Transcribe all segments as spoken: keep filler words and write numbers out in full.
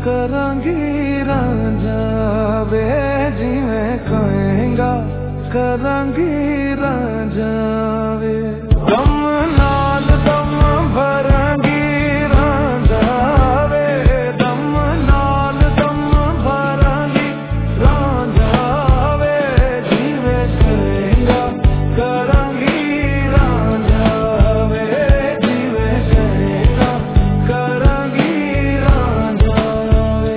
करांगी रांझा वे जिवें कहेंगा, करांगी रांझा वे। दम नाल दम भरांगी रांझा वे, दम नाल दम भरांगी रांझा वे, जिवें कहेंगा करांगी रांझा वे, जिवें कहेंगा करांगी रांझा वे।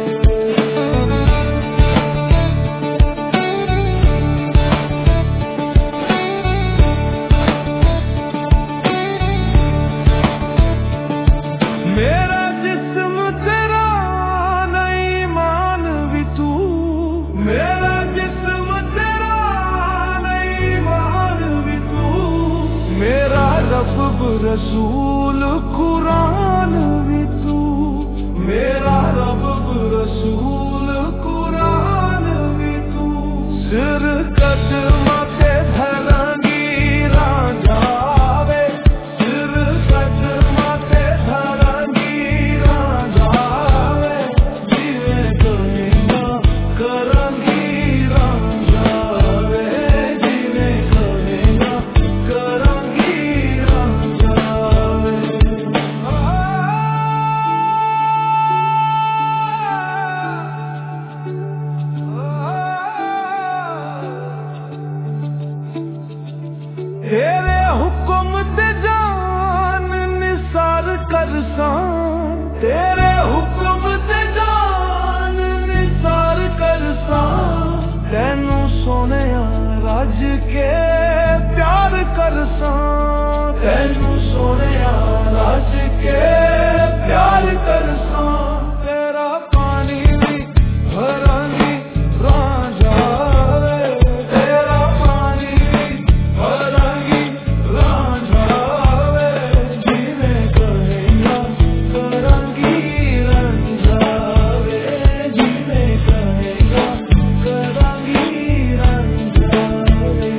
मेरा जिस्म तेरा नहीं मान भी तू, मेरा जिस्म तेरा नहीं मान भी तू, मेरा रब रसूल कुरान भी तू, मेरा रब रसूल कुरान भी तू। सिर कदमा ते धरांगी रांझा वे, सिर कदमा ते धरांगी रांझा वे, जिवें कहेंगा करांगी रांझा वे, जिवें कहेंगा करांगी रांझा वे। तेरे हुक्म ते जान निसार करसां, तेरे हुक्म ते जान निसार करसां, तैनू सोनिया रज के प्यार करसां, तैनू सोनिया रज के प्यार करसां। तेरा पानी भी भरांगी रांझा वे, तेरा पानी भी भरांगी रांझा वे, जिवें कहेंगा करांगी रांझा वे, जिवें कहेंगा करांगी रांझा वे।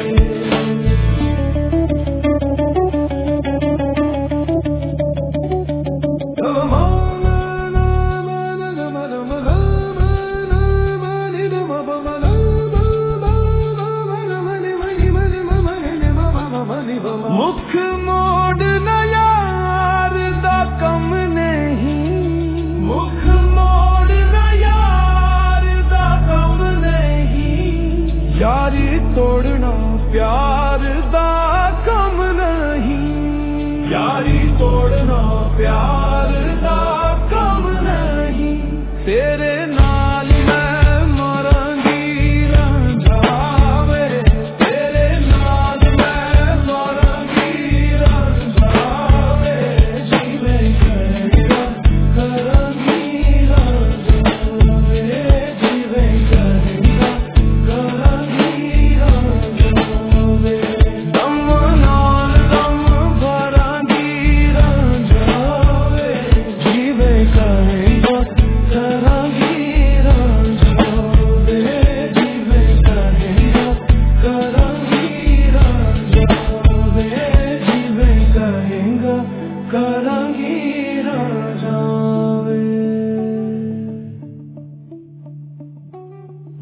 मुख मोड़ना यार दा कम नहीं, मुख मोड़ना यार दा कम नहीं, यारी तोड़ना प्यार दा कम नहीं, यारी तोड़ना प्यार दा कम नहीं। तेरे